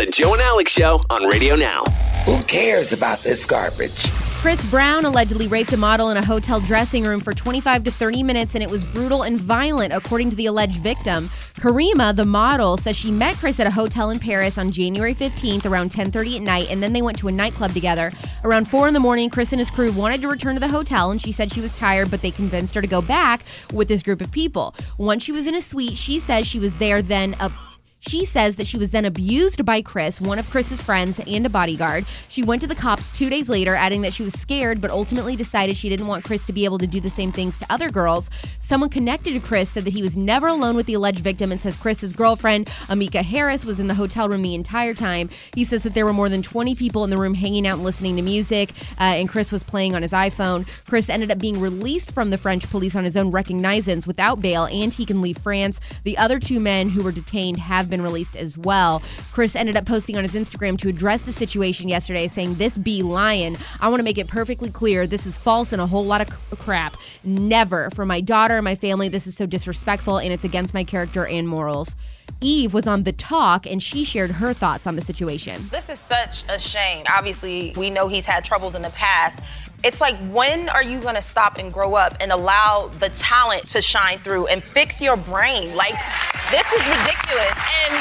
The Joe and Alex Show on Radio Now. Who cares about this garbage? Chris Brown allegedly raped a model in a hotel dressing room for 25 to 30 minutes, and it was brutal and violent, according to the alleged victim. Karima, the model, says she met Chris at a hotel in Paris on January 15th around 10:30 at night, and then they went to a nightclub together. Around 4 in the morning, Chris and his crew wanted to return to the hotel, and she said she was tired, but they convinced her to go back with this group of people. Once she was in a suite, she says she was there then She says that she was then abused by Chris, one of Chris's friends, and a bodyguard. She went to the cops 2 days later, adding that she was scared, but ultimately decided she didn't want Chris to be able to do the same things to other girls. Someone connected to Chris said that he was never alone with the alleged victim, and says Chris's girlfriend, Amika Harris, was in the hotel room the entire time. He says that there were more than 20 people in the room hanging out and listening to music, and Chris was playing on his iPhone. Chris ended up being released from the French police on his own recognizance without bail, and he can leave France. The other 2 men who were detained have been released as well. Chris ended up posting on his Instagram to address the situation yesterday, saying, "This be lying. I want to make it perfectly clear. This is false and a whole lot of crap. Never. For my daughter and my family, this is so disrespectful, and it's against my character and morals." Eve was on The Talk, and she shared her thoughts on the situation. This is such a shame. Obviously, we know he's had troubles in the past. It's like, when are you going to stop and grow up and allow the talent to shine through and fix your brain? Like, this is ridiculous. And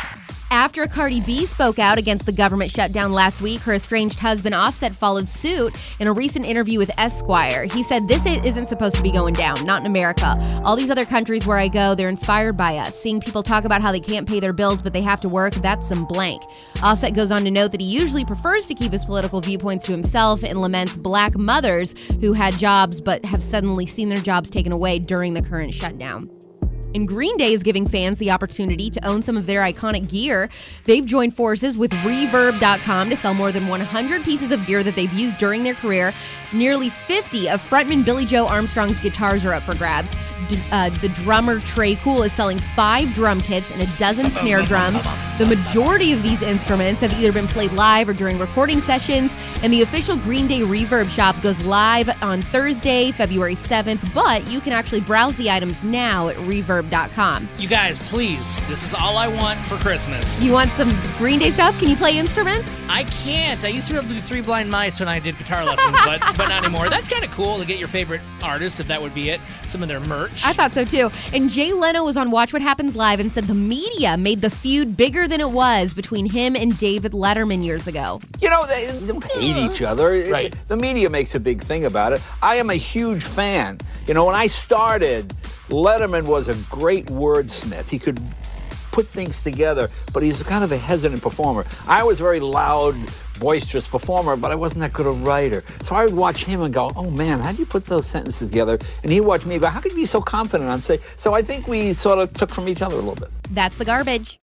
after Cardi B spoke out against the government shutdown last week, her estranged husband Offset followed suit in a recent interview with Esquire. He said, "This isn't supposed to be going down, not in America. All these other countries where I go, they're inspired by us. Seeing people talk about how they can't pay their bills, but they have to work, that's some blank." Offset goes on to note that he usually prefers to keep his political viewpoints to himself and laments black mothers who had jobs but have suddenly seen their jobs taken away during the current shutdown. And Green Day is giving fans the opportunity to own some of their iconic gear. They've joined forces with Reverb.com to sell more than 100 pieces of gear that they've used during their career. Nearly 50 of frontman Billy Joe Armstrong's guitars are up for grabs. The drummer Trey Cool is selling 5 drum kits and a dozen snare drums. The majority of these instruments have either been played live or during recording sessions, and the official Green Day Reverb shop goes live on Thursday, February 7th, but you can actually browse the items now at Reverb.com. You guys, please, this is all I want for Christmas. You want some Green Day stuff? Can you play instruments? I can't. I used to be able to do 3 Blind Mice when I did guitar lessons, but not anymore. That's kind of cool to get your favorite artist, if that would be it, some of their merch. I thought so too. And Jay Leno was on Watch What Happens Live and said the media made the feud bigger than it was between him and David Letterman years ago. You know, they don't hate each other. Right. The media makes a big thing about it. I am a huge fan. You know, when I started, Letterman was a great wordsmith. He could put things together, but he's kind of a hesitant performer. I was a very loud, boisterous performer, but I wasn't that good a writer. So I would watch him and go, "Oh man, how do you put those sentences together?" And he'd watch me and go, "How could you be so confident on say?" So I think we sort of took from each other a little bit. That's the garbage.